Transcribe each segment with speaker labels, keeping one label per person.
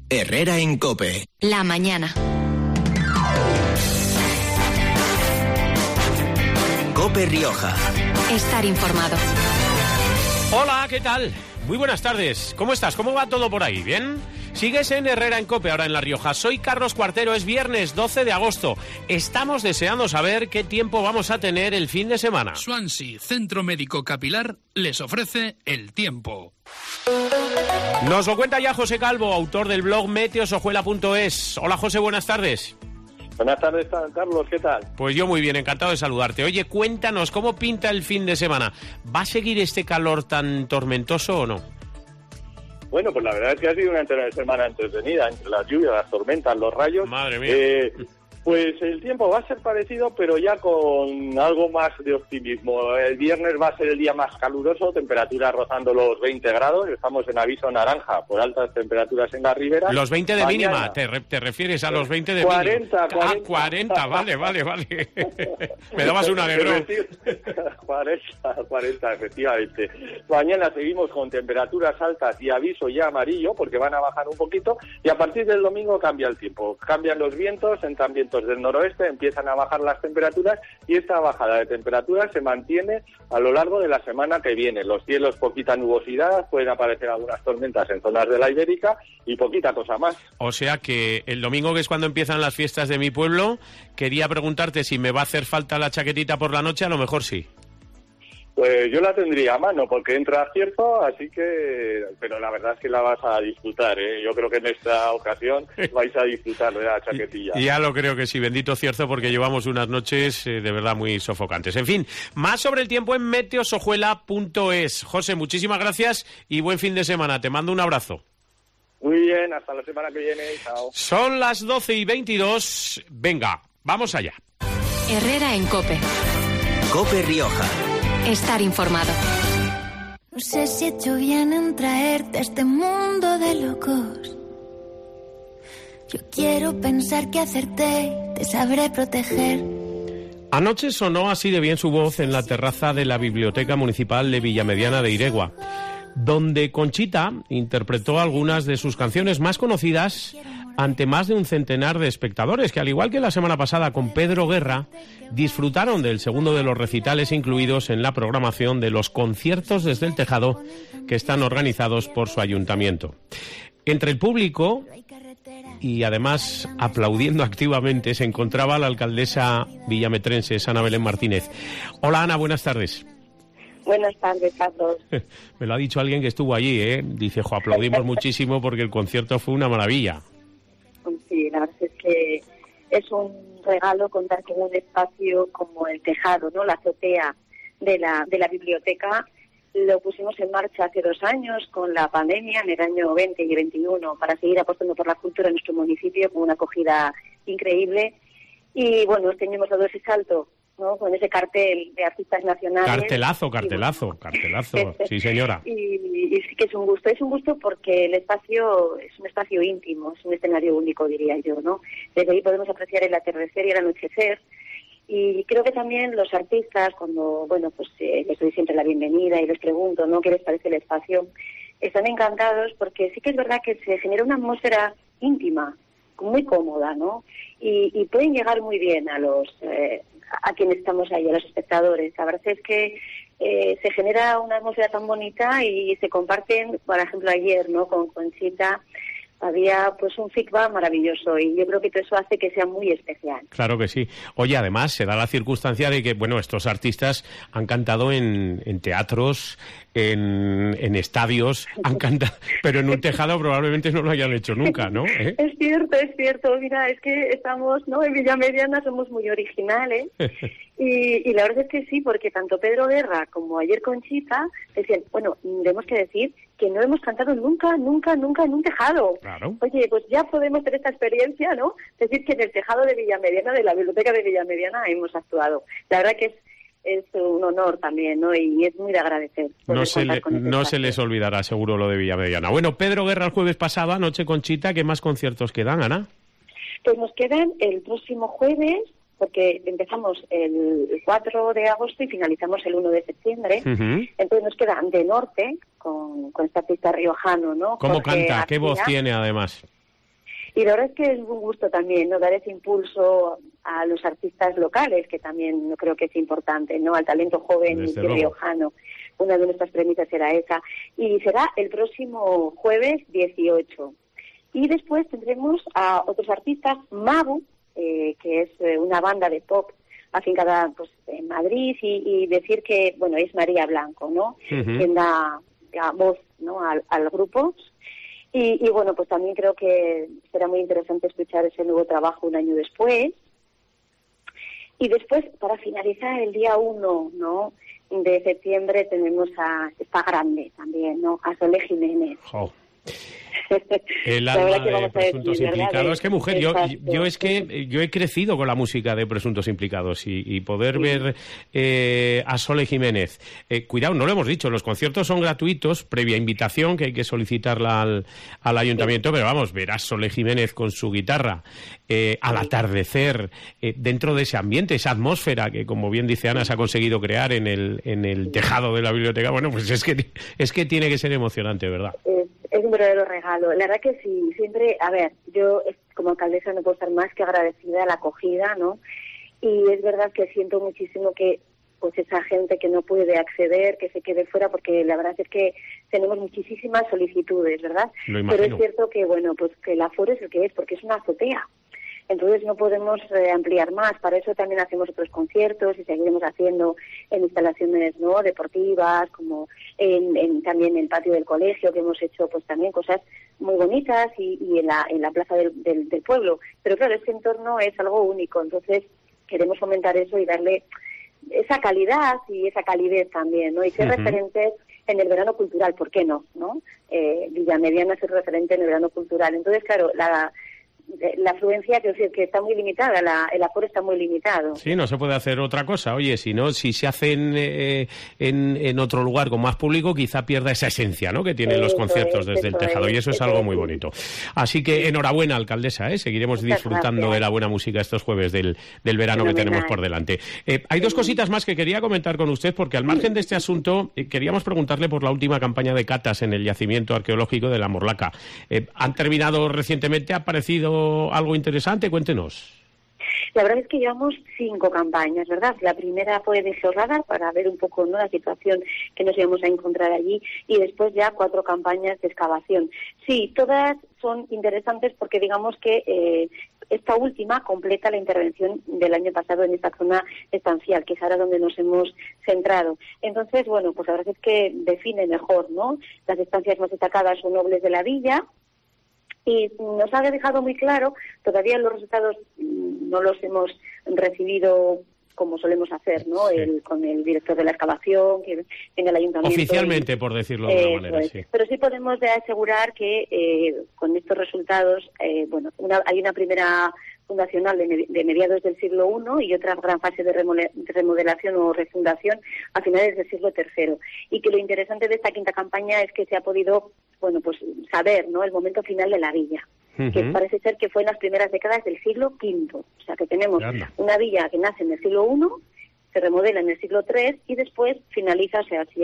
Speaker 1: Herrera en COPE.
Speaker 2: La mañana.
Speaker 1: COPE Rioja.
Speaker 2: Estar informado.
Speaker 3: Hola, ¿qué tal? Muy buenas tardes. ¿Cómo estás? ¿Cómo va todo por ahí? ¿Bien? Sigues en Herrera en COPE, ahora en La Rioja. Soy Carlos Cuartero, es viernes 12 de agosto. Estamos deseando saber qué tiempo vamos a tener el fin de semana.
Speaker 4: Swansea Centro Médico Capilar les ofrece el tiempo.
Speaker 3: Nos lo cuenta ya José Calvo, autor del blog meteosojuela.es. Hola José, buenas tardes.
Speaker 5: Buenas tardes, Carlos, ¿qué tal?
Speaker 3: Pues yo muy bien, encantado de saludarte. Oye, cuéntanos, ¿cómo pinta el fin de semana? ¿Va a seguir este calor tan tormentoso o no?
Speaker 5: Bueno, pues la verdad es que ha sido una semana entretenida, entre las lluvias, las tormentas, los rayos.
Speaker 3: Madre mía.
Speaker 5: Pues el tiempo va a ser parecido, pero ya con algo más de optimismo. El viernes va a ser el día más caluroso, temperaturas rozando los 20 grados. Estamos en aviso naranja por altas temperaturas en la ribera.
Speaker 3: Los 20 de mínima, ¿te refieres a los 20 de
Speaker 5: 40,
Speaker 3: mínima?
Speaker 5: 40.
Speaker 3: 40, vale. Me dabas un alegrón.
Speaker 5: 40, efectivamente. Mañana seguimos con temperaturas altas y aviso ya amarillo, porque van a bajar un poquito. Y a partir del domingo cambia el tiempo. Cambian los vientos, entran vientos del noroeste, empiezan a bajar las temperaturas y esta bajada de temperaturas se mantiene a lo largo de la semana que viene. Los cielos, poquita nubosidad, pueden aparecer algunas tormentas en zonas de la Ibérica y poquita cosa más.
Speaker 3: O sea que el domingo, que es cuando empiezan las fiestas de mi pueblo, quería preguntarte si me va a hacer falta la chaquetita por la noche. A lo mejor sí.
Speaker 5: Pues yo la tendría a mano porque entra cierto, así que... Pero la verdad es que la vas a disfrutar, ¿eh? Yo creo que en esta ocasión vais a disfrutar de la chaquetilla.
Speaker 3: Ya lo creo que sí, bendito cierto, porque llevamos unas noches de verdad muy sofocantes. En fin, más sobre el tiempo en meteosojuela.es. José, muchísimas gracias y buen fin de semana. Te mando un abrazo.
Speaker 5: Muy bien, hasta la semana que viene. Chao.
Speaker 3: Son las 12:22. Venga, vamos allá.
Speaker 2: Herrera en COPE.
Speaker 1: COPE Rioja.
Speaker 2: Estar informado.
Speaker 6: No sé si he hecho bien en traerte a este mundo de locos. Yo quiero pensar que acerté, te sabré proteger.
Speaker 3: Anoche sonó así de bien su voz en la terraza de la Biblioteca Municipal de Villamediana de Iregua, donde Conchita interpretó algunas de sus canciones más conocidas ante más de un centenar de espectadores que, al igual que la semana pasada con Pedro Guerra, disfrutaron del segundo de los recitales incluidos en la programación de los conciertos desde el tejado que están organizados por su ayuntamiento. Entre el público, y además aplaudiendo activamente, se encontraba la alcaldesa villametrense, Ana Belén Martínez. Hola Ana, buenas tardes.
Speaker 7: Buenas tardes, Carlos.
Speaker 3: Me lo ha dicho alguien que estuvo allí, ¿eh? Dice, aplaudimos muchísimo porque el concierto fue una maravilla.
Speaker 7: Sí, la verdad es que es un regalo contar con un espacio como el tejado, ¿no? La azotea de la biblioteca. Lo pusimos en marcha hace 2 años con la pandemia, en el año 20 y 21, para seguir apostando por la cultura en nuestro municipio con una acogida increíble. Y bueno, teníamos dado ese salto, ¿no? Con ese cartel de artistas nacionales.
Speaker 3: Cartelazo, sí señora.
Speaker 7: Y sí que es un gusto porque el espacio es un espacio íntimo, es un escenario único, diría yo, ¿no? Desde ahí podemos apreciar el atardecer y el anochecer. Y creo que también los artistas, cuando, bueno, pues les doy siempre la bienvenida y les pregunto, ¿no?, qué les parece el espacio, están encantados porque sí que es verdad que se genera una atmósfera íntima, muy cómoda, ¿no? Y pueden llegar muy bien a quienes estamos ahí, a los espectadores. La verdad es que se genera una atmósfera tan bonita y se comparten, por ejemplo, ayer, ¿no?, con Conchita, había pues un feedback maravilloso y yo creo que todo eso hace que sea muy especial.
Speaker 3: Claro que sí. Oye, además se da la circunstancia de que, bueno, estos artistas han cantado en teatros, en estadios, han cantado, pero en un tejado probablemente no lo hayan hecho nunca, ¿no?
Speaker 7: Es cierto. Mira, es que estamos, ¿no?, en Villamediana somos muy originales y la verdad es que sí, porque tanto Pedro Guerra como ayer Conchita decían, bueno, tenemos que decir que no hemos cantado nunca en un tejado.
Speaker 3: Claro.
Speaker 7: Oye, pues ya podemos tener esta experiencia, ¿no? Decir que en el tejado de Villamediana, de la biblioteca de Villamediana, hemos actuado. La verdad que es un honor también, ¿no? Y es muy de agradecer.
Speaker 3: No se les olvidará seguro lo de Villamediana. Bueno, Pedro Guerra el jueves pasado, anoche Conchita, ¿qué más conciertos quedan, Ana?
Speaker 7: Pues nos quedan el próximo jueves, porque empezamos el 4 de agosto y finalizamos el 1 de septiembre. Uh-huh. Entonces nos queda De Norte, con este artista riojano, ¿no?
Speaker 3: ¿Cómo
Speaker 7: Jorge
Speaker 3: canta?
Speaker 7: García.
Speaker 3: ¿Qué voz tiene, además?
Speaker 7: Y la verdad es que es un gusto también, ¿no?, dar ese impulso a los artistas locales, que también creo que es importante, ¿no?, al talento joven y riojano. Una de nuestras premisas era esa. Y será el próximo jueves 18. Y después tendremos a otros artistas, Mabu, que es una banda de pop afincada pues en Madrid, y decir que, bueno, es María Blanco, ¿no?, quien da voz, ¿no?, al grupo. Y bueno, pues también creo que será muy interesante escuchar ese nuevo trabajo un año después. Y después, para finalizar, el día 1, ¿no?, de septiembre tenemos a esta grande también, ¿no?, a Sole Jiménez.
Speaker 3: Oh. El alma de Presuntos Implicados. Es que, mujer, yo he crecido con la música de Presuntos Implicados y poder ver a Sole Jiménez. Cuidado, no lo hemos dicho, los conciertos son gratuitos, previa invitación, que hay que solicitarla al ayuntamiento, pero vamos, ver a Sole Jiménez con su guitarra al atardecer, dentro de ese ambiente, esa atmósfera que, como bien dice Ana, se ha conseguido crear en el tejado de la biblioteca. Bueno, pues es que tiene que ser emocionante, ¿verdad?
Speaker 7: Es un verdadero regalo. La verdad que sí, siempre, a ver, yo como alcaldesa no puedo estar más que agradecida a la acogida, ¿no? Y es verdad que siento muchísimo que pues esa gente que no puede acceder, que se quede fuera, porque la verdad es que tenemos muchísimas solicitudes, ¿verdad? Pero es cierto que, bueno, pues que el aforo es el que es, porque es una azotea. Entonces no podemos ampliar más. Para eso también hacemos otros conciertos y seguiremos haciendo en instalaciones, ¿no?, deportivas, como también en el patio del colegio, que hemos hecho pues también cosas muy bonitas, y en la plaza del pueblo. Pero claro, este entorno es algo único, entonces queremos fomentar eso y darle esa calidad y esa calidez también, ¿no? Y ser referentes en el verano cultural, ¿por qué no? Villamediana ser referente en el verano cultural. Entonces, claro, la afluencia, quiero decir, que está muy limitada, el aforo está muy limitado. Sí,
Speaker 3: no se puede hacer otra cosa. Oye, si se hace en otro lugar con más público, quizá pierda esa esencia, ¿no?, que tienen los conciertos desde el tejado, y eso es algo muy bonito. Así que enhorabuena, alcaldesa, seguiremos disfrutando de la buena música estos jueves del verano que tenemos por delante. Hay dos cositas más que quería comentar con usted, porque al margen de este asunto, queríamos preguntarle por la última campaña de catas en el yacimiento arqueológico de la Morlaca. ¿Han terminado recientemente? ¿Ha aparecido algo interesante? Cuéntenos.
Speaker 7: La verdad es que llevamos 5 campañas, ¿verdad? La primera fue de Georradar, para ver un poco, ¿no?, la situación que nos íbamos a encontrar allí, y después ya 4 campañas de excavación. Sí, todas son interesantes porque digamos que esta última completa la intervención del año pasado en esta zona estancial, que es ahora donde nos hemos centrado. Entonces, bueno, pues la verdad es que define mejor, ¿no? Las estancias más destacadas son Nobles de la Villa, y nos ha dejado muy claro, todavía los resultados no los hemos recibido como solemos hacer, ¿no?
Speaker 3: Sí.
Speaker 7: Con el director de la excavación, que en el ayuntamiento.
Speaker 3: Oficialmente, por decirlo de alguna manera, sí.
Speaker 7: Pero sí podemos asegurar que con estos resultados, hay una primera fundacional de mediados del siglo I y otra gran fase de remodelación o refundación a finales del siglo III. Y que lo interesante de esta quinta campaña es que se ha podido, saber, ¿no?, el momento final de la villa, que parece ser que fue en las primeras décadas del siglo V. O sea, que tenemos una villa que nace en el siglo I, se remodela en el siglo III y después finaliza, o sea,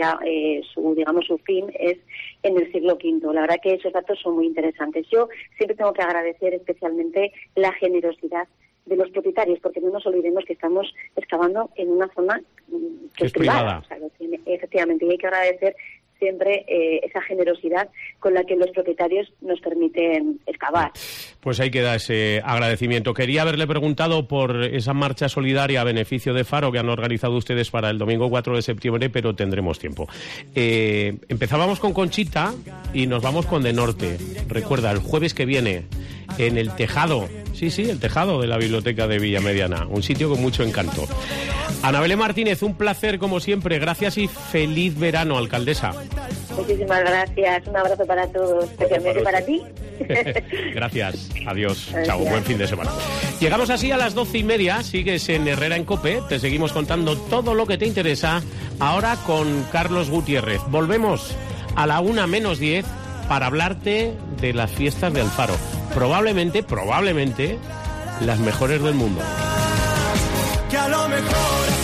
Speaker 7: su fin es en el siglo V. La verdad que esos datos son muy interesantes. Yo siempre tengo que agradecer especialmente la generosidad de los propietarios, porque no nos olvidemos que estamos excavando en una zona que es privada. O sea, efectivamente, y hay que agradecer siempre esa generosidad con la que los propietarios nos permiten excavar.
Speaker 3: Pues ahí queda ese agradecimiento. Quería haberle preguntado por esa marcha solidaria a beneficio de Faro que han organizado ustedes para el domingo 4 de septiembre, pero tendremos tiempo. Empezábamos con Conchita y nos vamos con De Norte. Recuerda, el jueves que viene, en el tejado, el tejado de la Biblioteca de Villamediana, un sitio con mucho encanto. Ana Belén Martínez, un placer como siempre. Gracias y feliz verano, alcaldesa.
Speaker 7: Muchísimas gracias. Un abrazo para todos, especialmente para ti.
Speaker 3: Gracias. Adiós. Chao. Buen fin de semana. Llegamos así a las 12:30. Sigues en Herrera en COPE. Te seguimos contando todo lo que te interesa. Ahora con Carlos Gutiérrez. Volvemos a la 1:10 para hablarte de las fiestas de Alfaro. Probablemente las mejores del mundo.
Speaker 8: Que a lo mejor